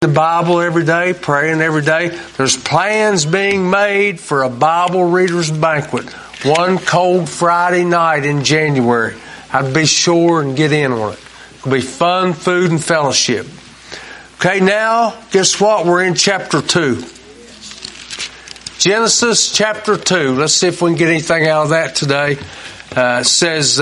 the Bible every day, praying every day. There's plans being made for a Bible readers banquet one cold Friday night in January. I'd be sure and get in on it. It'll be fun, food, and fellowship. Okay, now, guess what? We're in chapter 2. Genesis chapter 2. Let's see if we can get anything out of that today. It says,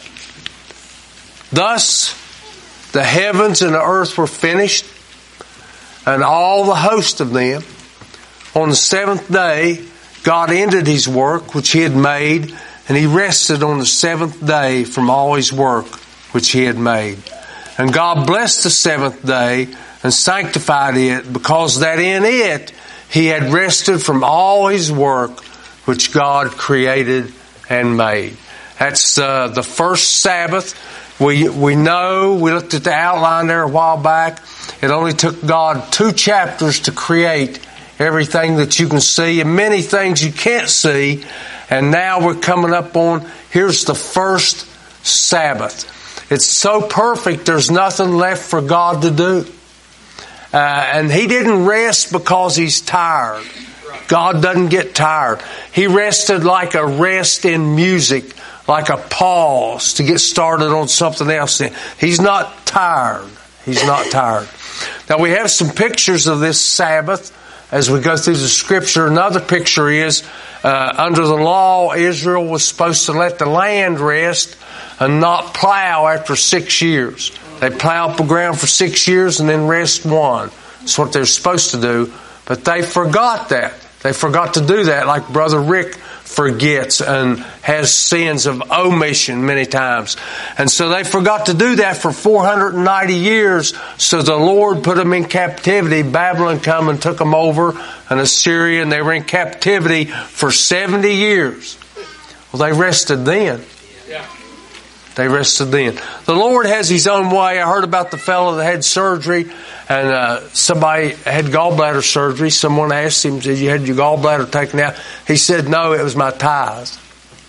thus the heavens and the earth were finished, and all the host of them. On the seventh day, God ended His work which He had made, and He rested on the seventh day from all His work which He had made. And God blessed the seventh day and sanctified it, because that in it He had rested from all His work which God created and made. That's the first Sabbath. We know, we looked at the outline there a while back. It only took God 2 chapters to create everything that you can see and many things you can't see. And now we're coming up on, here's the first Sabbath. It's so perfect, there's nothing left for God to do. And He didn't rest because He's tired. God doesn't get tired. He rested like a rest in music, like a pause to get started on something else. He's not tired. He's not tired. Now we have some pictures of this Sabbath as we go through the Scripture. Another picture is, under the law, Israel was supposed to let the land rest and not plow after 6 years. They plow up the ground for 6 years and then rest one. That's what they're supposed to do. But they forgot that. They forgot to do that, like Brother Rick forgets and has sins of omission many times. And so they forgot to do that for 490 years. So the Lord put them in captivity. Babylon come and took them over, and Assyria, and they were in captivity for 70 years. Well, they rested then. They rested then. The Lord has His own way. I heard about the fellow that had surgery, and somebody had gallbladder surgery. Someone asked him, "Did you had your gallbladder taken out?" He said, "No, it was my tithes."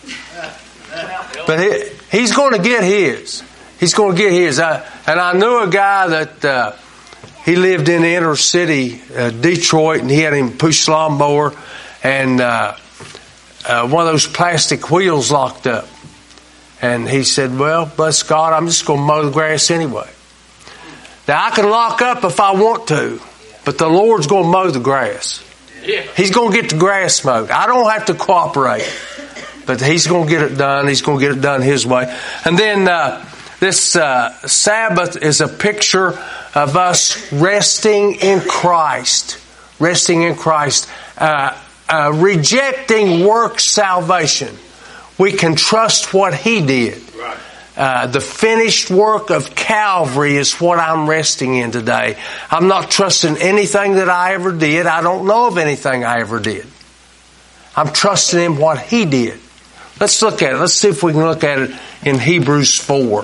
But he's going to get his. He's going to get his. And I knew a guy that he lived in the inner city, Detroit, and he had him push lawnmower, and one of those plastic wheels locked up. And he said, "Well, bless God, I'm just going to mow the grass anyway. Now, I can lock up if I want to, but the Lord's going to mow the grass. He's going to get the grass mowed. I don't have to cooperate, but He's going to get it done. He's going to get it done His way." And then this Sabbath is a picture of us resting in Christ. Resting in Christ. Rejecting work salvation. We can trust what He did. The finished work of Calvary is what I'm resting in today. I'm not trusting anything that I ever did. I don't know of anything I ever did. I'm trusting in what He did. Let's look at it. Let's see if we can look at it in Hebrews 4.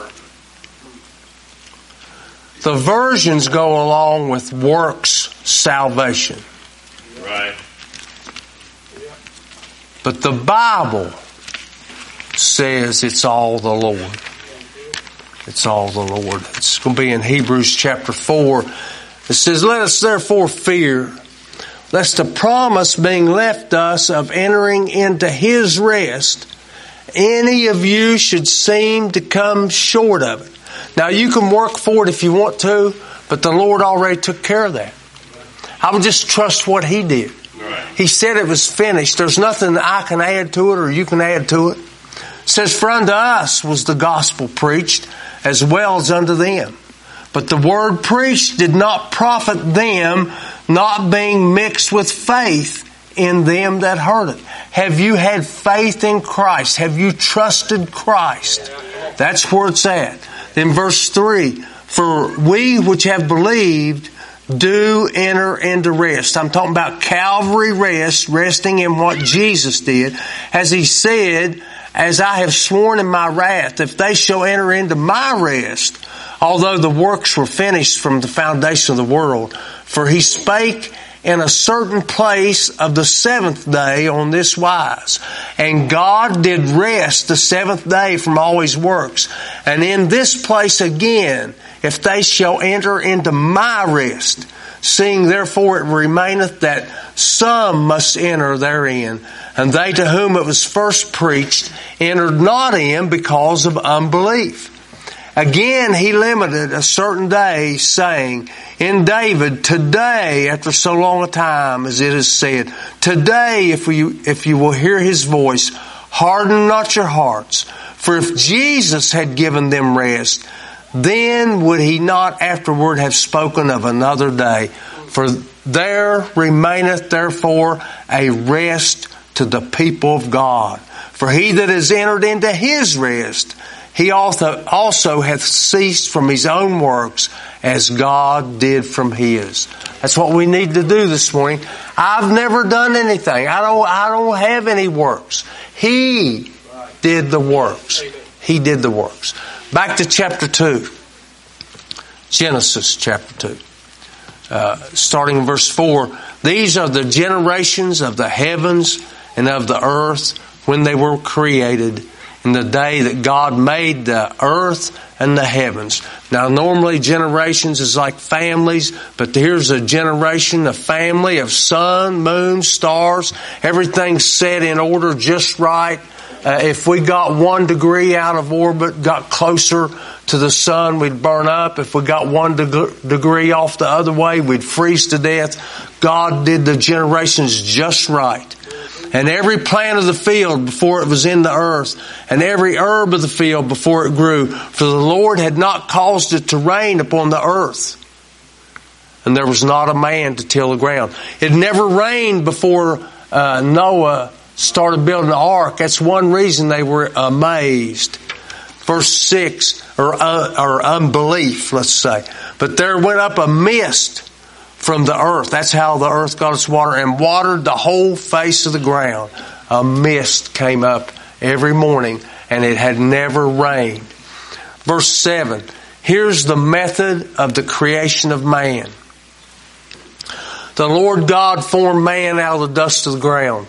The versions go along with works salvation. Right. But the Bible says it's all the Lord. It's all the Lord. It's going to be in Hebrews chapter 4. It says, "Let us therefore fear, lest the promise being left us of entering into His rest, any of you should seem to come short of it." Now you can work for it if you want to, but the Lord already took care of that. I would just trust what He did. He said it was finished. There's nothing that I can add to it or you can add to it. It says, "For unto us was the gospel preached, as well as unto them. But the word preached did not profit them, not being mixed with faith in them that heard it." Have you had faith in Christ? Have you trusted Christ? That's where it's at. Then verse 3, "For we which have believed do enter into rest." I'm talking about Calvary rest, resting in what Jesus did. As He said, "As I have sworn in my wrath, if they shall enter into my rest, although the works were finished from the foundation of the world. For He spake in a certain place of the seventh day on this wise. And God did rest the seventh day from all His works. And in this place again, if they shall enter into my rest." Seeing therefore it remaineth that some must enter therein, and they to whom it was first preached entered not in because of unbelief. Again he limited a certain day, saying, in David, today, after so long a time, as it is said, today, if you will hear his voice, harden not your hearts. For if Jesus had given them rest, then would he not afterward have spoken of another day? For there remaineth therefore a rest to the people of God. For he that is entered into his rest, he also hath ceased from his own works, as God did from his. That's what we need to do this morning. I've never done anything. I don't have any works. He did the works. He did the works. Back to chapter 2. Genesis chapter 2. Starting in verse 4. These are the generations of the heavens and of the earth when they were created, in the day that God made the earth and the heavens. Now normally generations is like families, but here's a generation, a family of sun, moon, stars. Everything's set in order just right. If we got 1 degree out of orbit, got closer to the sun, we'd burn up. If we got 1 degree off the other way, we'd freeze to death. God did the generations just right. And every plant of the field before it was in the earth, and every herb of the field before it grew. For the Lord had not caused it to rain upon the earth, and there was not a man to till the ground. It never rained before Noah started building the ark. That's one reason they were amazed. Verse 6, or unbelief, let's say. But there went up a mist from the earth. That's how the earth got its water, and watered the whole face of the ground. A mist came up every morning, and it had never rained. Verse 7. Here's the method of the creation of man. The Lord God formed man out of the dust of the ground.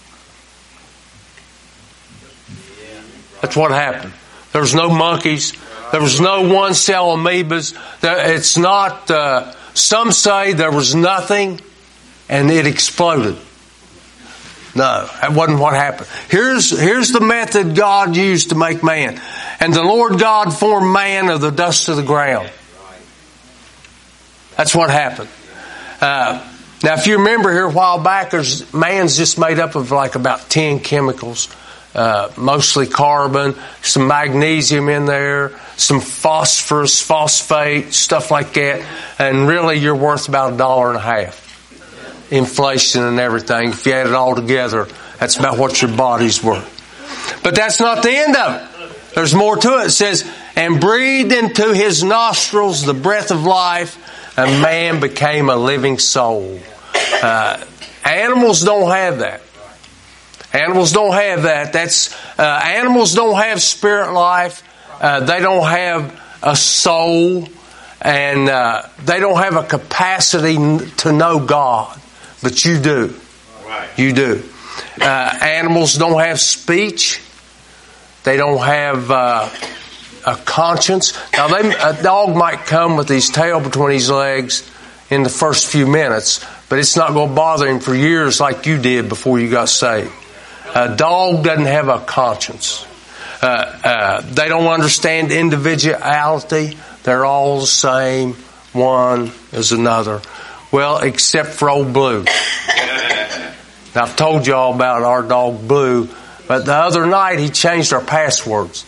That's what happened. There was no monkeys. There was no one-cell amoebas. It's not... Some say there was nothing and it exploded. No, that wasn't what happened. Here's the method God used to make man. And the Lord God formed man of the dust of the ground. That's what happened. Now, if you remember here a while back, man's just made up of like about 10 chemicals. Mostly carbon, some magnesium in there, some phosphorus, phosphate, stuff like that. And really you're worth about $1.50. Inflation and everything. If you add it all together, that's about what your body's worth. But that's not the end of it. There's more to it. It says, and breathed into his nostrils the breath of life, and man became a living soul. Animals don't have that. Animals don't have that. Animals don't have spirit life. They don't have a soul, and they don't have a capacity to know God. But you do. You do. Animals don't have speech. They don't have a conscience. Now, a dog might come with his tail between his legs in the first few minutes, but it's not going to bother him for years like you did before you got saved. A dog doesn't have a conscience. They don't understand individuality. They're all the same, one as another. Well, except for old Blue. Now, I've told you all about our dog Blue, but the other night he changed our passwords.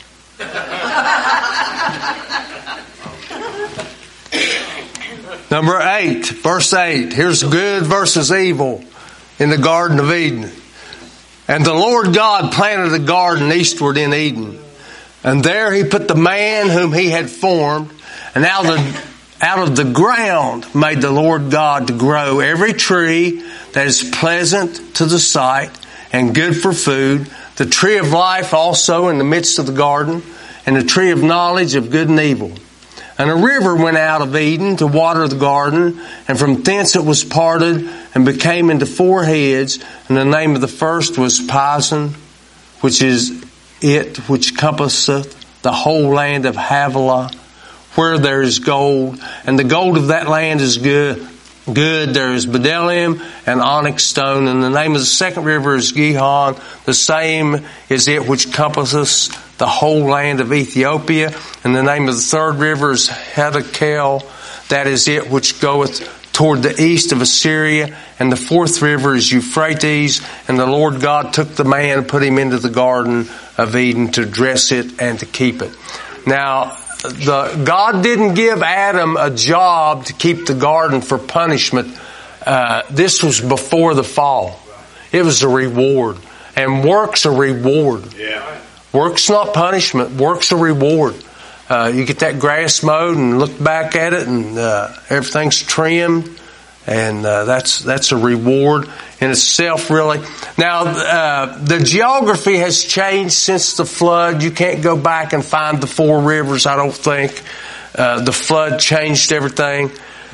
Number 8, verse 8. Here's good versus evil in the Garden of Eden. And the Lord God planted a garden eastward in Eden. And there he put the man whom he had formed. And out of the ground made the Lord God to grow every tree that is pleasant to the sight and good for food. The tree of life also in the midst of the garden. And the tree of knowledge of good and evil. And a river went out of Eden to water the garden, and from thence it was parted and became into 4 heads. And the name of the first was Pison, which is it which compasseth the whole land of Havilah, where there is gold. And the gold of that land is good. good. There is bdellium and onyx stone. And the name of the second river is Gihon. The same is it which compasseth the whole land of Ethiopia. And the name of the third river is Hiddekel. That is it which goeth toward the east of Assyria. And the fourth river is Euphrates. And the Lord God took the man and put him into the garden of Eden to dress it and to keep it. Now, God didn't give Adam a job to keep the garden for punishment. This was before the fall. It was a reward. And work's a reward. Yeah. Work's not punishment. Work's a reward. You get that grass mowed and look back at it and everything's trimmed. And that's a reward in itself, really. Now, the geography has changed since the flood. You can't go back and find the four rivers, I don't think. The flood changed everything.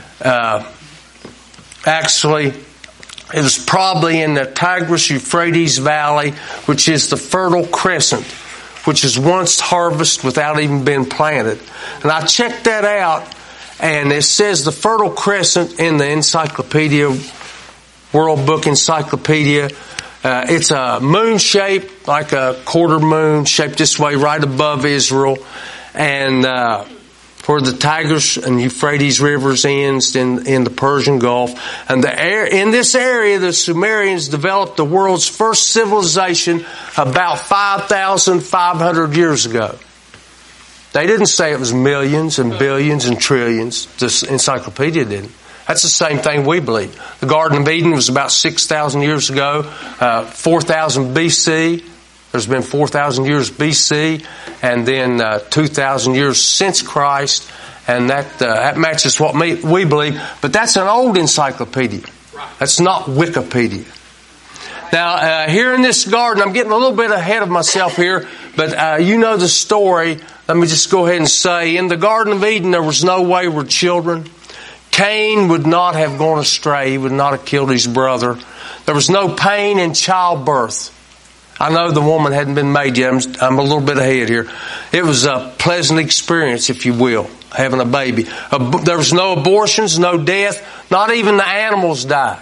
Actually, it was probably in the Tigris-Euphrates Valley, which is the Fertile Crescent, which is once harvested without even being planted. And I checked that out. And it says the Fertile Crescent in the encyclopedia, World Book Encyclopedia. It's a moon shape, like a quarter moon, shaped this way right above Israel. And where the Tigris and Euphrates rivers ends in the Persian Gulf. And in this area, the Sumerians developed the world's first civilization about 5,500 years ago. They didn't say it was millions and billions and trillions. This encyclopedia didn't. That's the same thing we believe. The Garden of Eden was about 6,000 years ago, 4,000 BC. There's been 4,000 years BC, and then 2,000 years since Christ, and that matches what we believe. But that's an old encyclopedia. That's not Wikipedia. Now, here in this garden, I'm getting a little bit ahead of myself here, but you know the story. Let me just go ahead and say, in the Garden of Eden, there was no wayward children. Cain would not have gone astray. He would not have killed his brother. There was no pain in childbirth. I know the woman hadn't been made yet. I'm a little bit ahead here. It was a pleasant experience, if you will, having a baby. There was no abortions, no death. Not even the animals died.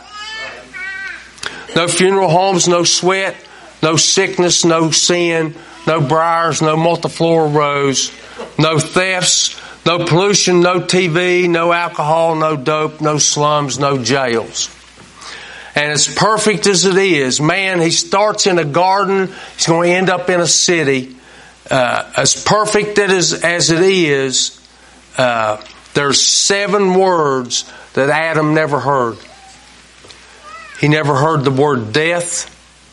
No funeral homes, no sweat, no sickness, no sin, no briars, no multiflora rose, no thefts, no pollution, no TV, no alcohol, no dope, no slums, no jails. And as perfect as it is, man, he starts in a garden, he's going to end up in a city. As perfect as it is, there's 7 words that Adam never heard. He never heard the word death,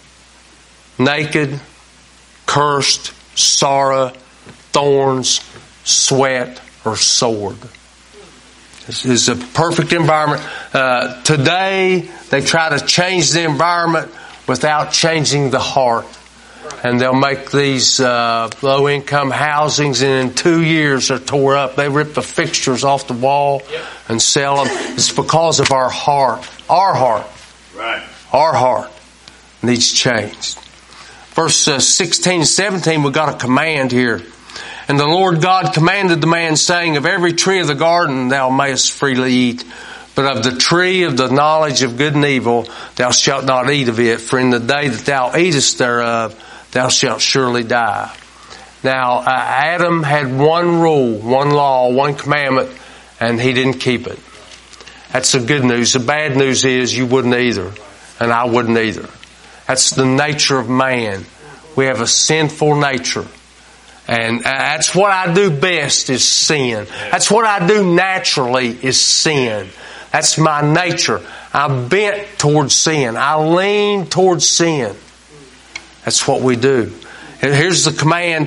naked, cursed, sorrow, thorns, sweat, or sword. This is a perfect environment. Today, they try to change the environment without changing the heart. And they'll make these low-income housings, and in 2 years they're tore up. They rip the fixtures off the wall and sell them. It's because of our heart. Our heart. Right. Our heart needs changed. Verse 16 and 17, we've got a command here. And the Lord God commanded the man, saying, of every tree of the garden thou mayest freely eat, but of the tree of the knowledge of good and evil thou shalt not eat of it, for in the day that thou eatest thereof thou shalt surely die. Now, Adam had one rule, one law, one commandment, and he didn't keep it. That's the good news. The bad news is you wouldn't either, and I wouldn't either. That's the nature of man. We have a sinful nature. And that's what I do best is sin. That's what I do naturally is sin. That's my nature. I'm bent towards sin. I lean towards sin. That's what we do. And here's the command.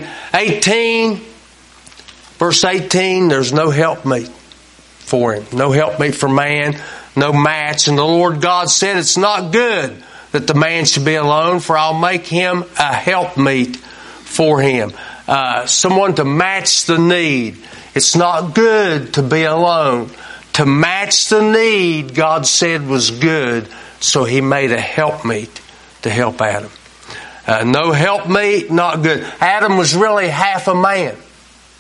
Verse 18, there's no helpmeet for him. No helpmeet for man. No match. And the Lord God said, it's not good that the man should be alone, for I'll make him a helpmeet for him. Someone to match the need. It's not good to be alone. To match the need, God said was good, so He made a helpmeet to help Adam. No helpmeet, not good. Adam was really half a man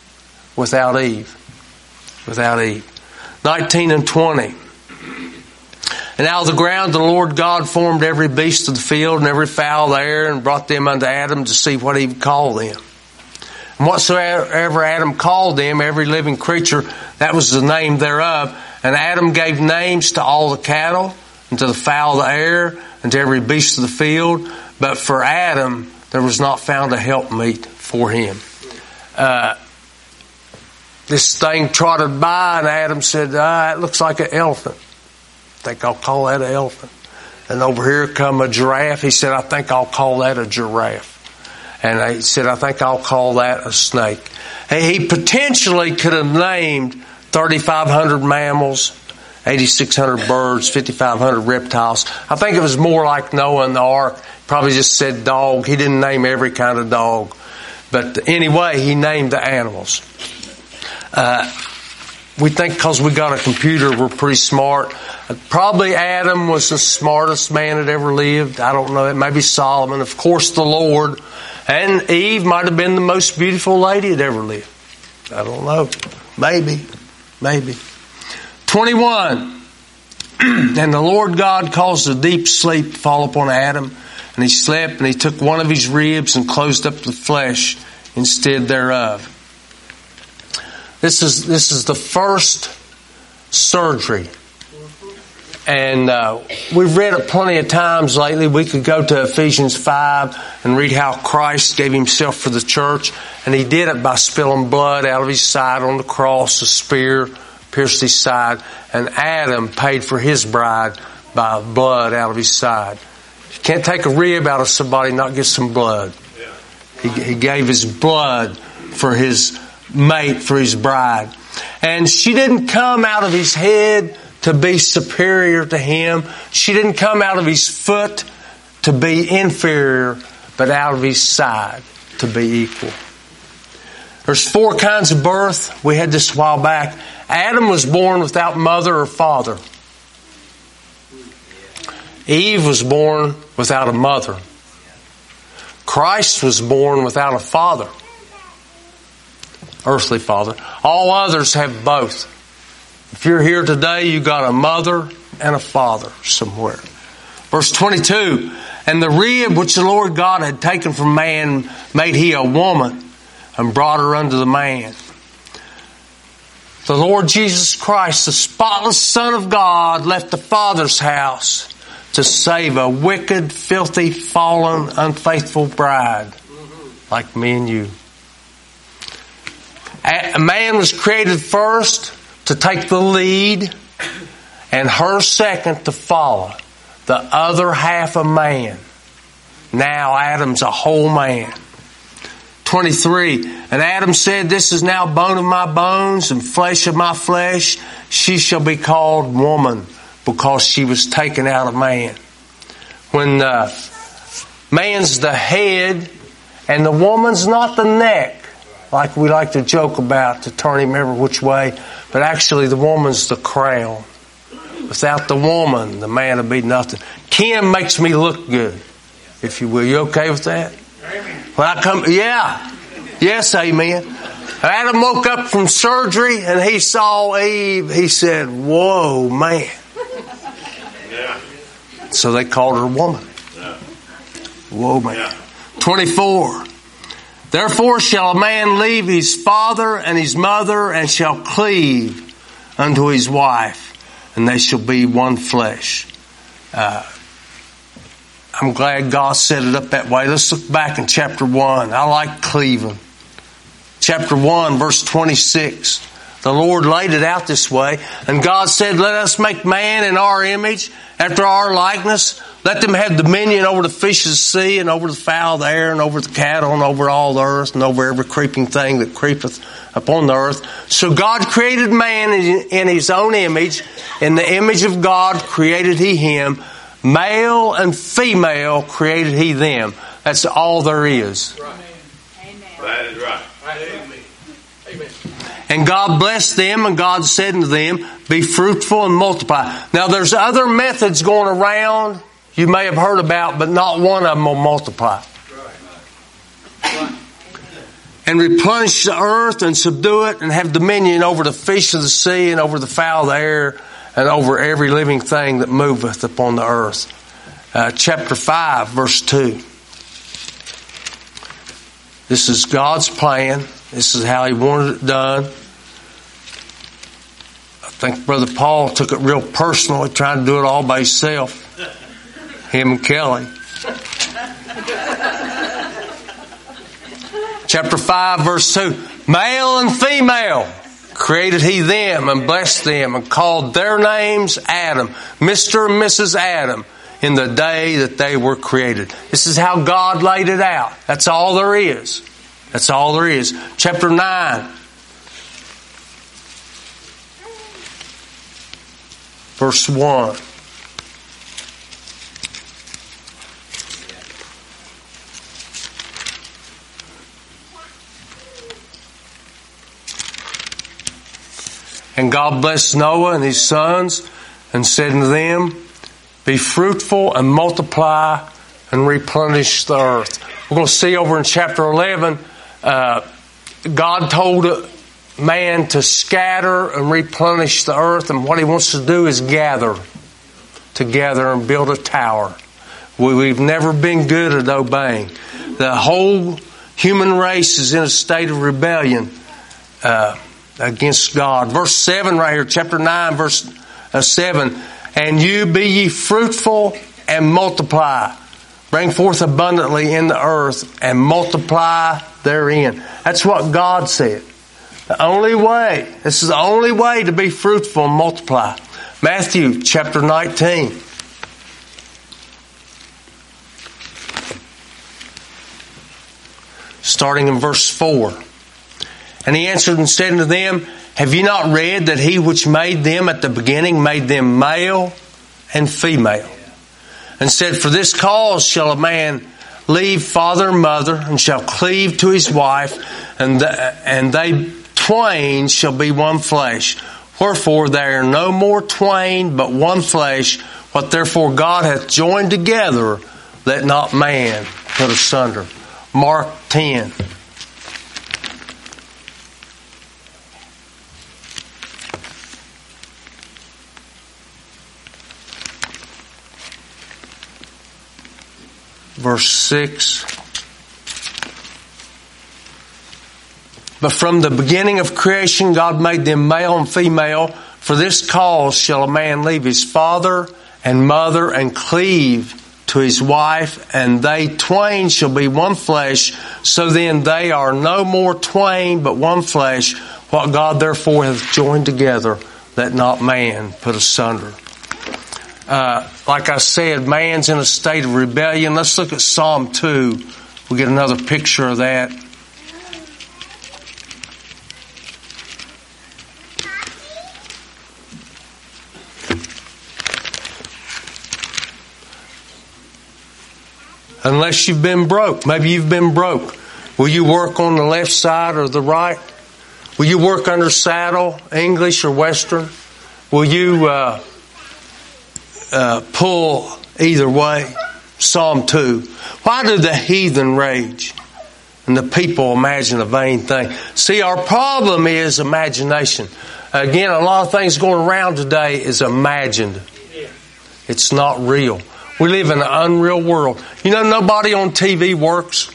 without Eve. Without Eve. 19 and 20. And out of the ground the Lord God formed every beast of the field and every fowl of the air, and brought them unto Adam to see what he would call them. And whatsoever Adam called them, every living creature, that was the name thereof. And Adam gave names to all the cattle, and to the fowl of the air, and to every beast of the field. But for Adam there was not found a helpmeet for him. This thing trotted by, and Adam said, it looks like an elephant. I think I'll call that an elephant. And over here come a giraffe. He said, I think I'll call that a giraffe. And he said, I think I'll call that a snake. He potentially could have named 3,500 mammals, 8,600 birds, 5,500 reptiles. I think it was more like Noah and the ark. Probably just said dog. He didn't name every kind of dog. But anyway, he named the animals. We think because we got a computer, we're pretty smart. Probably Adam was the smartest man that ever lived. I don't know. It may be Solomon. Of course, the Lord. And Eve might have been the most beautiful lady that ever lived. I don't know. Maybe. 21. And the Lord God caused a deep sleep to fall upon Adam. And he slept, and he took one of his ribs and closed up the flesh instead thereof. This is the first surgery. And we've read it plenty of times lately. We could go to Ephesians 5 and read how Christ gave himself for the church. And he did it by spilling blood out of his side on the cross. A spear pierced his side. And Adam paid for his bride by blood out of his side. You can't take a rib out of somebody and not get some blood. He gave his blood for his mate, for his bride. And she didn't come out of his head to be superior to him. She didn't come out of his foot to be inferior, but out of his side to be equal. There's 4 kinds of birth. We had this a while back. Adam was born without mother or father. Eve was born without a mother. Christ was born without a father. Earthly father. All others have both. If you're here today, you got a mother and a father somewhere. Verse 22, and the rib which the Lord God had taken from man made he a woman and brought her unto the man. The Lord Jesus Christ, the spotless Son of God, left the Father's house to save a wicked, filthy, fallen, unfaithful bride like me and you. A man was created first to take the lead, and her second to follow. The other half a man. Now Adam's a whole man. 23, and Adam said, this is now bone of my bones and flesh of my flesh. She shall be called woman, because she was taken out of man. When man's the head and the woman's not the neck, like we like to joke about, to turn him every which way, but actually the woman's the crown. Without the woman, the man would be nothing. Ken makes me look good, if you will. You okay with that? When I come, yeah. Yes, amen. Adam woke up from surgery and he saw Eve. He said, whoa, man. Yeah. So they called her woman. Yeah. Whoa, man. Yeah. 24. Therefore shall a man leave his father and his mother and shall cleave unto his wife, and they shall be one flesh. I'm glad God set it up that way. Let's look back in chapter 1. I like cleaving. Chapter 1, verse 26. The Lord laid it out this way. And God said, let us make man in our image, after our likeness. Let them have dominion over the fish of the sea, and over the fowl of the air, and over the cattle, and over all the earth, and over every creeping thing that creepeth upon the earth. So God created man in his own image. In the image of God created he him. Male and female created he them. That's all there is. Right. Amen. That is right. Amen. Amen. And God blessed them, and God said unto them, be fruitful and multiply. Now there's other methods going around you may have heard about, but not one of them will multiply. Right. And replenish the earth and subdue it, and have dominion over the fish of the sea, and over the fowl of the air, and over every living thing that moveth upon the earth. Chapter 5, verse 2. This is God's plan. This is how He wanted it done. I think Brother Paul took it real personally, trying to do it all by himself. Him and Kelly. Chapter 5, verse 2. Male and female created He them and blessed them and called their names Adam, Mr. and Mrs. Adam, in the day that they were created. This is how God laid it out. That's all there is. That's all there is. Chapter 9. Verse 1. And God blessed Noah and his sons and said unto them, be fruitful and multiply and replenish the earth. We're going to see over in chapter 11, God told man to scatter and replenish the earth, and what He wants to do is gather together and build a tower. We've never been good at obeying. The whole human race is in a state of rebellion against God. Verse 7 right here, chapter 9, verse 7. And you be ye fruitful and multiply. Bring forth abundantly in the earth and multiply therein. That's what God said. The only way, this is the only way to be fruitful and multiply. Matthew chapter 19. Starting in verse 4. And He answered and said unto them, have you not read that He which made them at the beginning made them male and female? And said, for this cause shall a man leave father and mother, and shall cleave to his wife, and they twain shall be one flesh. Wherefore they are no more twain, but one flesh. What therefore God hath joined together, let not man put asunder. Mark 10. Verse 6. But from the beginning of creation, God made them male and female. For this cause shall a man leave his father and mother and cleave to his wife, and they twain shall be one flesh. So then they are no more twain, but one flesh. What God therefore hath joined together, let not man put asunder. Like I said, man's in a state of rebellion. Let's look at Psalm 2. We'll get another picture of that. Unless you've been broke. Maybe you've been broke. Will you work on the left side or the right? Will you work under saddle, English or Western? Will you pull either way? Psalm 2. Why do the heathen rage and the people imagine a vain thing? See, our problem is imagination. Again, a lot of things going around today is imagined. It's not real. We live in an unreal world. You know, nobody on TV works.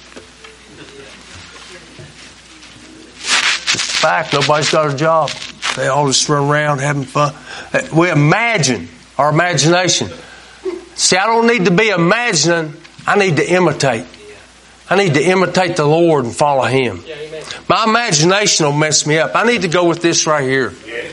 It's a fact. Nobody's got a job. They all just run around having fun. We imagine. Our imagination. See, I don't need to be imagining. I need to imitate. I need to imitate the Lord and follow Him. My imagination will mess me up. I need to go with this right here.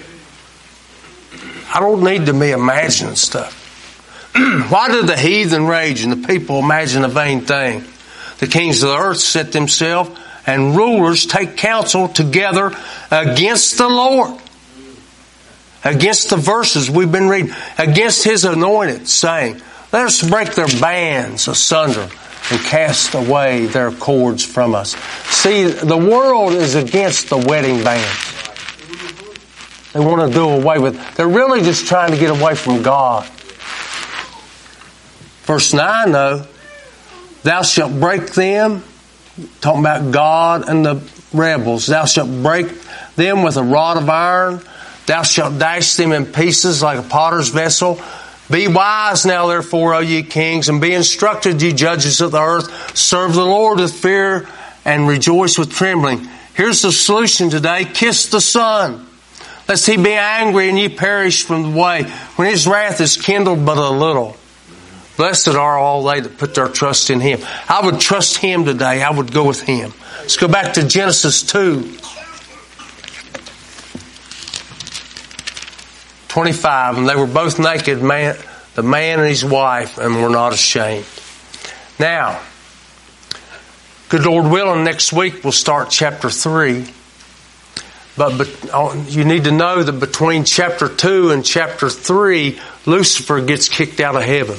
I don't need to be imagining stuff. Why do the heathen rage and the people imagine a vain thing? The kings of the earth set themselves, and rulers take counsel together against the Lord. Against the verses we've been reading. Against His anointed, saying, let us break their bands asunder and cast away their cords from us. See, the world is against the wedding band. They want to do away with it. They're really just trying to get away from God. Verse 9, though, thou shalt break them, talking about God and the rebels, thou shalt break them with a rod of iron. Thou shalt dash them in pieces like a potter's vessel. Be wise now, therefore, O ye kings, and be instructed, ye judges of the earth. Serve the Lord with fear and rejoice with trembling. Here's the solution today. Kiss the Son, lest he be angry and ye perish from the way, when his wrath is kindled but a little. Blessed are all they that put their trust in him. I would trust him today. I would go with him. Let's go back to Genesis 2:25. And they were both naked, the man and his wife, and were not ashamed. Now, good Lord willing, next week we'll start chapter 3. But you need to know that between chapter 2 and chapter 3, Lucifer gets kicked out of heaven.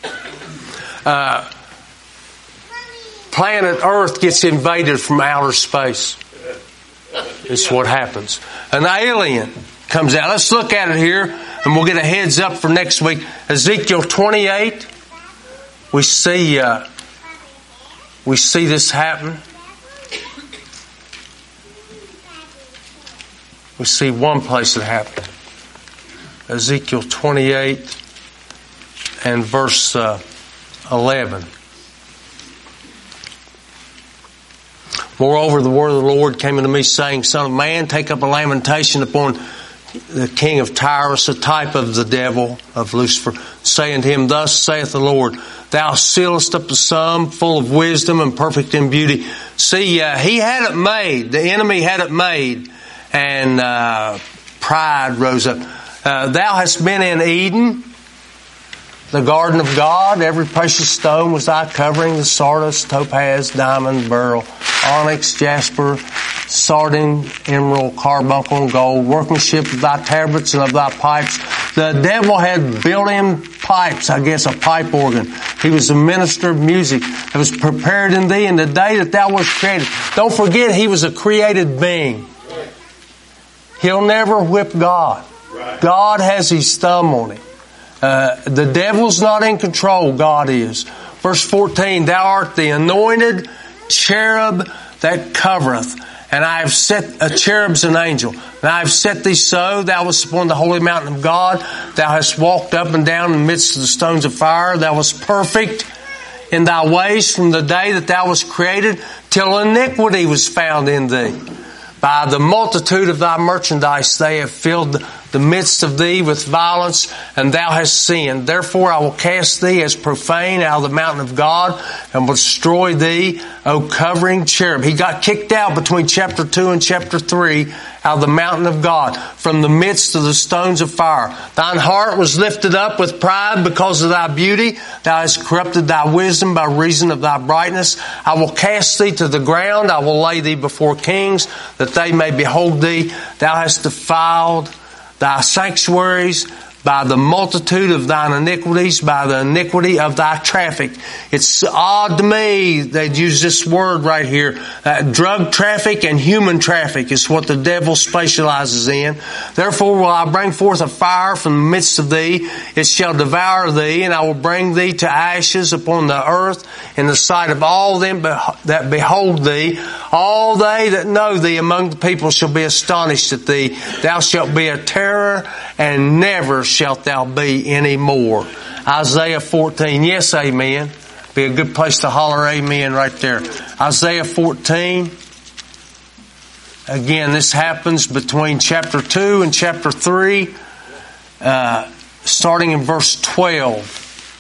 Planet Earth gets invaded from outer space. It's what happens. An alien comes out. Let's look at it here, and we'll get a heads up for next week. Ezekiel 28. We see this happen. We see one place it happened. Ezekiel 28 and verse 11. Moreover, the word of the Lord came unto me, saying, Son of man, take up a lamentation upon the king of Tyrus, a type of the devil, of Lucifer, saying to him, Thus saith the Lord, Thou sealest up the sum, full of wisdom and perfect in beauty. See, he had it made. The enemy had it made. And pride rose up. Thou hast been in Eden, the garden of God. Every precious stone was thy covering, the sardius, topaz, diamond, beryl, onyx, jasper, sardine, emerald, carbuncle, and gold, workmanship of thy tabrets and of thy pipes. The devil had built him pipes, I guess a pipe organ. He was a minister of music that was prepared in thee in the day that thou wast created. Don't forget, he was a created being. He'll never whip God. God has his thumb on him. The devil's not in control. God is. Verse 14, Thou art the anointed cherub that covereth. And I have set a cherub's an angel. And I have set thee so. Thou wast upon the holy mountain of God. Thou hast walked up and down in the midst of the stones of fire. Thou wast perfect in thy ways from the day that thou wast created till iniquity was found in thee. By the multitude of thy merchandise they have filled the midst of thee with violence, and thou hast sinned. Therefore I will cast thee as profane out of the mountain of God, and will destroy thee, O covering cherub. He got kicked out between chapter 2 and chapter 3 out of the mountain of God, from the midst of the stones of fire. Thine heart was lifted up with pride because of thy beauty. Thou hast corrupted thy wisdom by reason of thy brightness. I will cast thee to the ground. I will lay thee before kings, that they may behold thee. Thou hast defiled thy sanctuaries by the multitude of thine iniquities, by the iniquity of thy traffic. It's odd to me they'd use this word right here. Drug traffic and human traffic is what the devil specializes in. Therefore will I bring forth a fire from the midst of thee. It shall devour thee, and I will bring thee to ashes upon the earth in the sight of all them that behold thee. All they that know thee among the people shall be astonished at thee. Thou shalt be a terror, and never shalt thou be any more. Isaiah 14. Yes, amen. Be a good place to holler amen right there. Isaiah 14. Again, this happens between chapter 2 and chapter 3, starting in verse 12.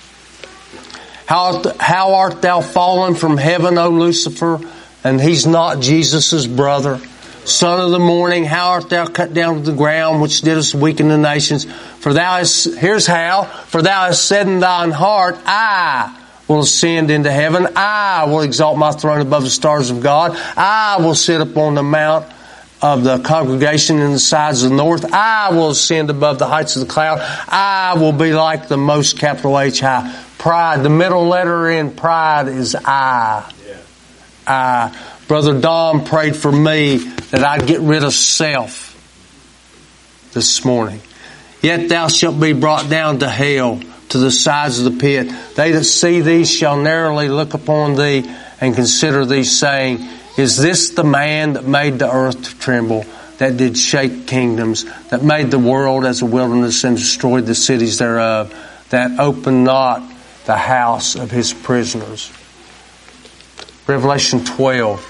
How art thou fallen from heaven, O Lucifer? And he's not Jesus' brother. Son of the morning, how art thou cut down to the ground, which didst weaken the nations? For thou hast, here's how, for thou hast said in thine heart, I will ascend into heaven. I will exalt my throne above the stars of God. I will sit upon the mount of the congregation in the sides of the north. I will ascend above the heights of the cloud. I will be like the most, capital H, high. Pride, the middle letter in pride is I. I. Brother Don prayed for me that I'd get rid of self this morning. Yet thou shalt be brought down to hell, to the sides of the pit. They that see thee shall narrowly look upon thee and consider thee, saying, Is this the man that made the earth to tremble, that did shake kingdoms, that made the world as a wilderness and destroyed the cities thereof, that opened not the house of his prisoners. Revelation 12.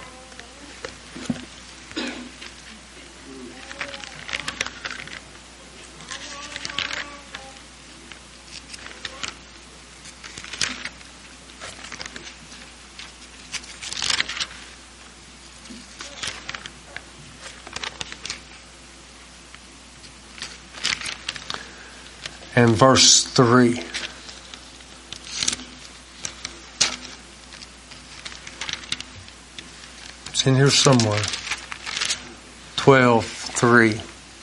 And verse 3. It's in here somewhere. 12:3.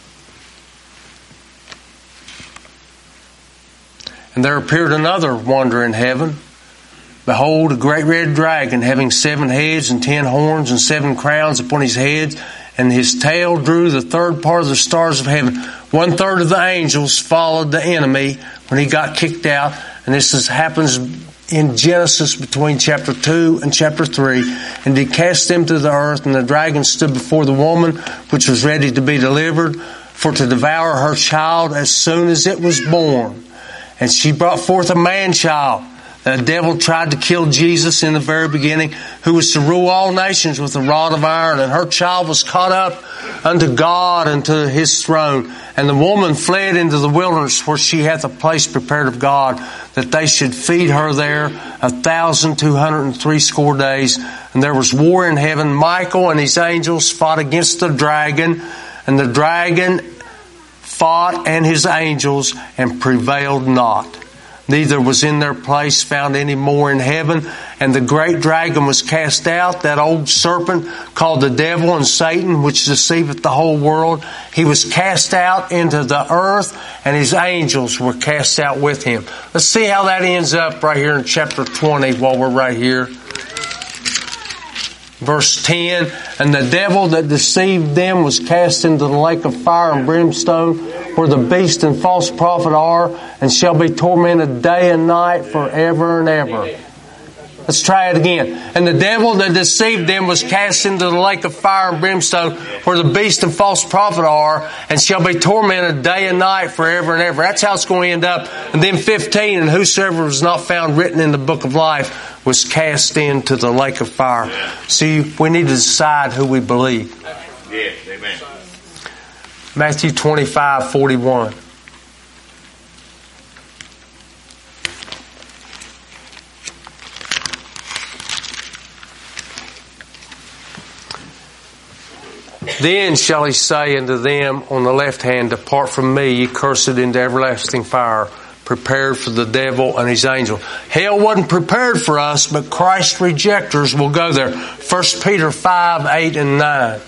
And there appeared another wonder in heaven. Behold, a great red dragon, having 7 heads and 10 horns and 7 crowns upon his heads, and his tail drew the third part of the stars of heaven. 1/3 of the angels followed the enemy when he got kicked out. And this happens in Genesis between chapter 2 and chapter 3. And he cast them to the earth, and the dragon stood before the woman, which was ready to be delivered, for to devour her child as soon as it was born. And she brought forth a man-child. The devil tried to kill Jesus in the very beginning, who was to rule all nations with a rod of iron. And her child was caught up unto God and to his throne. And the woman fled into the wilderness, where she hath a place prepared of God, that they should feed her there 1,260 days. And there was war in heaven. Michael and his angels fought against the dragon, and the dragon fought and his angels, and prevailed not. Neither was in their place found any more in heaven. And the great dragon was cast out, that old serpent called the devil and Satan, which deceiveth the whole world. He was cast out into the earth, and his angels were cast out with him. Let's see how that ends up right here in chapter 20 while we're right here. Verse 10, and the devil that deceived them was cast into the lake of fire and brimstone, where the beast and false prophet are, and shall be tormented day and night forever and ever. Let's try it again. And the devil that deceived them was cast into the lake of fire and brimstone, where the beast and false prophet are, and shall be tormented day and night forever and ever. That's how it's going to end up. And then 15, and whosoever was not found written in the book of life was cast into the lake of fire. See, we need to decide who we believe. Yes, amen. Matthew 25:41. Then shall he say unto them on the left hand, Depart from me, ye cursed, into everlasting fire, prepared for the devil and his angel. Hell wasn't prepared for us, but Christ's rejectors will go there. 1 Peter 5:8 and 9.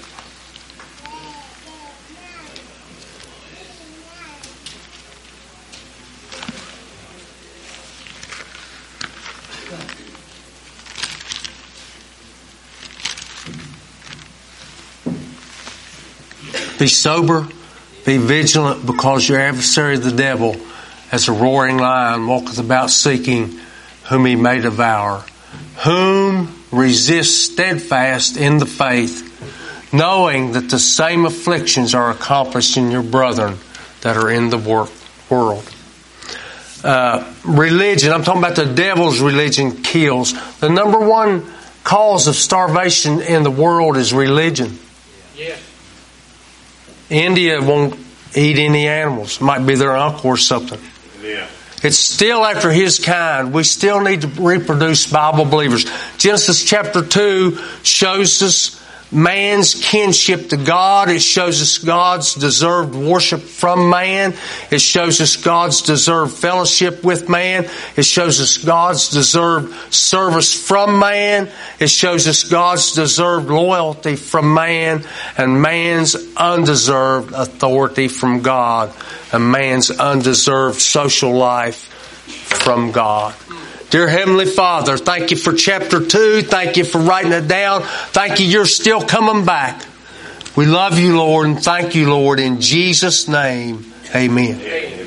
Be sober, be vigilant, because your adversary the devil, as a roaring lion, walketh about seeking whom he may devour. Whom resist steadfast in the faith, knowing that the same afflictions are accomplished in your brethren that are in the world. Religion, I'm talking about the devil's religion, kills. The number one cause of starvation in the world is religion. Yes. India won't eat any animals. It might be their uncle or something. Yeah. It's still after his kind. We still need to reproduce Bible believers. Genesis chapter 2 shows us man's kinship to God. It shows us God's deserved worship from man. It shows us God's deserved fellowship with man. It shows us God's deserved service from man. It shows us God's deserved loyalty from man, and man's undeserved authority from God, and man's undeserved social life from God. Dear Heavenly Father, thank you for chapter 2. Thank you for writing it down. Thank you, you're still coming back. We love you, Lord, and thank you, Lord, in Jesus' name. Amen.